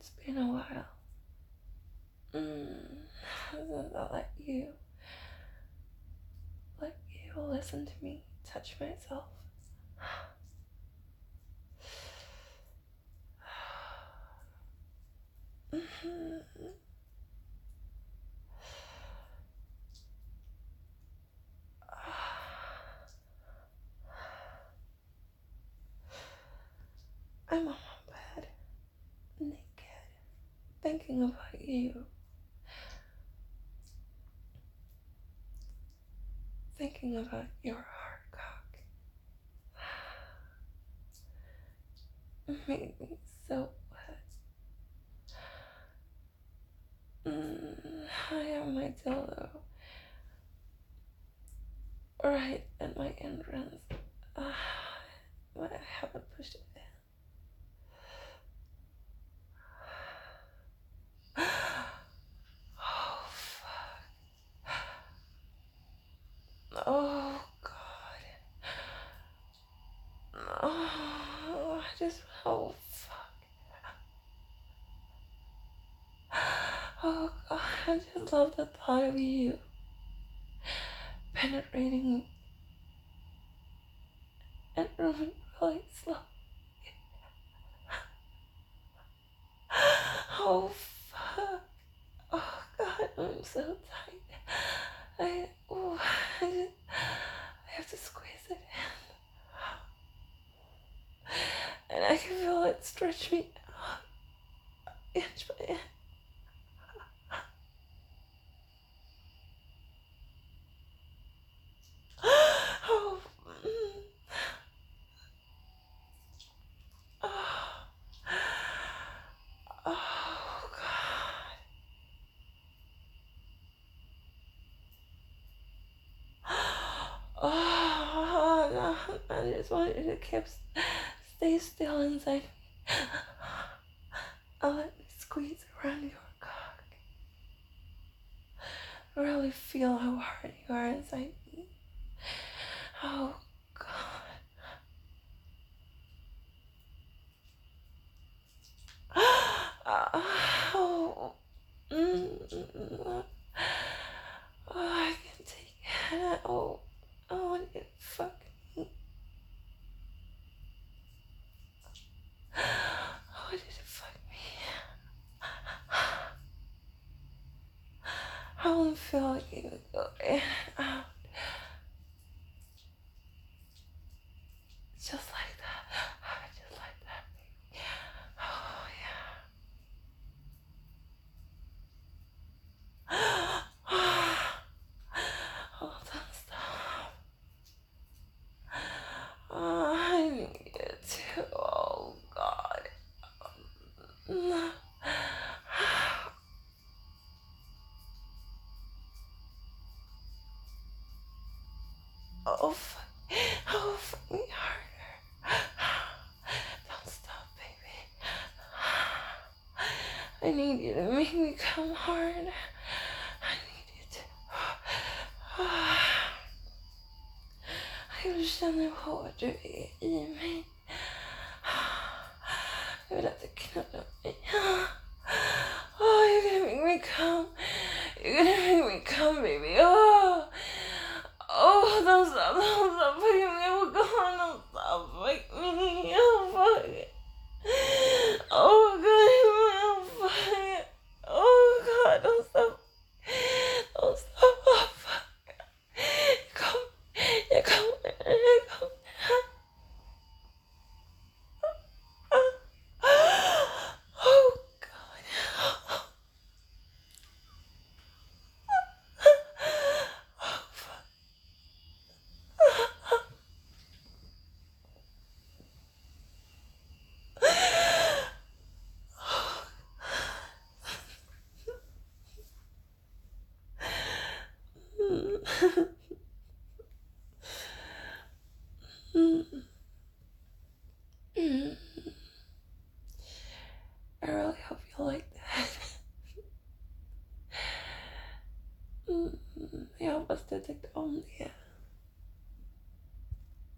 It's been a while. Since I let you listen to me touch myself. I'm on my bed, naked, thinking about you. Thinking about your hard cock. It made me so wet. I have my dildo right at my entrance. I haven't pushed it in. Oh, fuck. Oh, God. Oh, oh, fuck. Oh, God, I just love the thought of you penetrating and moving really slow. Oh, fuck. Oh, God, I'm so tight. I have to squeeze it in. And I can feel it stretch me out, inch by inch. Oh, oh, oh, God. Oh, no, I just want you to stay still inside me. I'll let me squeeze around your cock. Really feel how hard you are inside me. Oh, God. Oh, oh, I can take it. Oh, I want you to fuck me. I want you to fuck me. I want to feel like you go in and out. Just like that. Just like that, baby. Oh, yeah. Oh, don't stop. Oh, I need it too. Oh, God. Oh, fuck me harder. Don't stop, baby. I need you to make me come hard. I need you to. Jag känner hur hårt du är i mig. Jag vill att du knullar mig. Oh, you're gonna make me come. You're gonna make me come, baby. Oh, oh, don't stop putting me on. Don't stop fucking me. Oh, fuck it. Oh, God. Oh, fuck it. Oh, God, don't stop. Don't stop. Oh, fuck. Come. Yeah, come. Come. Oh, God. Oh, fuck. I really hope you like that. Jag hoppas du tyckte om det.